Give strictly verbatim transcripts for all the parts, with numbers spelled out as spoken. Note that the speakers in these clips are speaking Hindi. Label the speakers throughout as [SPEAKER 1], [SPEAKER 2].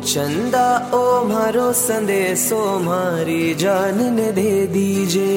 [SPEAKER 1] चंदा ओ मारो संदेशो मारी जान ने दे दीजे।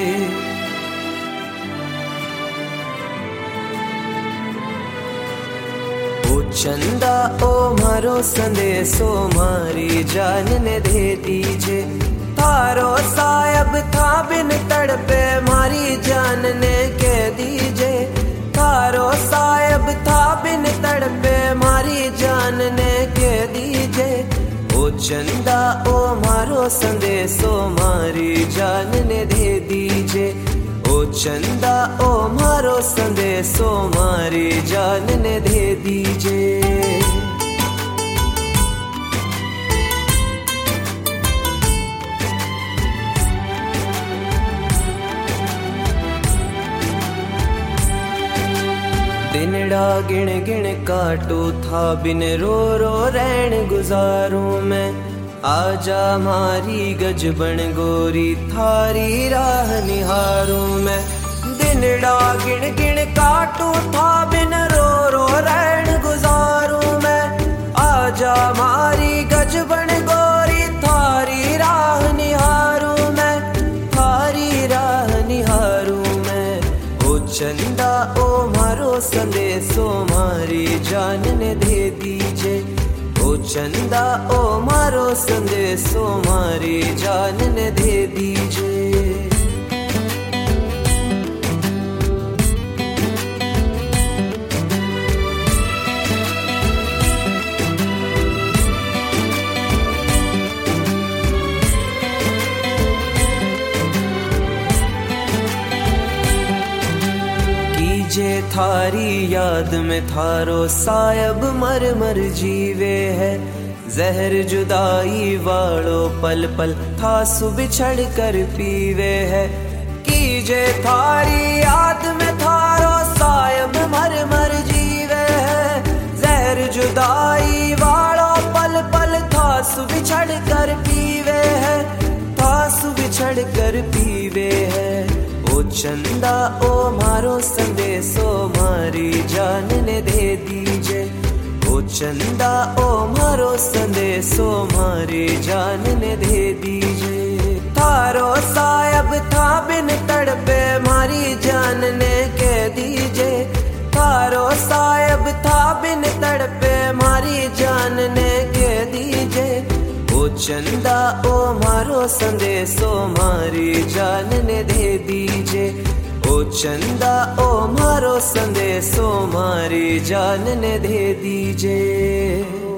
[SPEAKER 1] ओ चंदा ओ मारो संदेशो मारी जान ने दे दीजे। थारो सायब था बिन तड़पे मारी जान ने कह दीजे। थारो सायब था बिन तड़पे मारी जान ने कह दीजे। ओ चंदा ओ मारो संदेशो मारी जान ने दे दीजे। ओ चंदा ओ मारो संदेशो मारी जान ने दे दीजे। दिनड़ा गिण गिण काटू था बिन रो रो रैन गुजारूं मैं। आजा मारी गजबन गोरी थारी राह निहारूं मैं। दिनड़ा गिण गिण काटू था बिन रो रो रैन गुजारूं मैं। आजा मारी गजबन गोरी थारी राह निहारूं मैं। थारी राह निहारूं मैं। ओ चंदा ओ मारो संदेशो मारी जान ने दे दीजे। ओ चंदा ओ मारो संदेशो मारी जान ने दे दीजे। जे थारी याद में थारो सायब मर मर जीवे है। जहर जुदाई वालो पल पल थासु बिछड़ कर पीवे है। कीजे थारी याद में थारो सायब मर मर जीवे है। जहर जुदाई वालो पल पल थासु बिछड़ कर पीवे है। थासु बिछड़ कर पीवे है। ओ चंदा ओ मारो संदेशो मारी जान ने दे दीजे। ओ चंदा ओ मारो संदेशो मारी जान ने दे दीजे। थारो सायब था बिन तड़पे मारी जान ने कह दीजे। थारो सायब था बिन तड़पे मारी जान ने कह दीजे। ओ चंदा ओ मारो संदेशो मारी जान ने दे दीजे। ओ चंदा ओ मारो संदेशो मारी जान ने दे दीजे।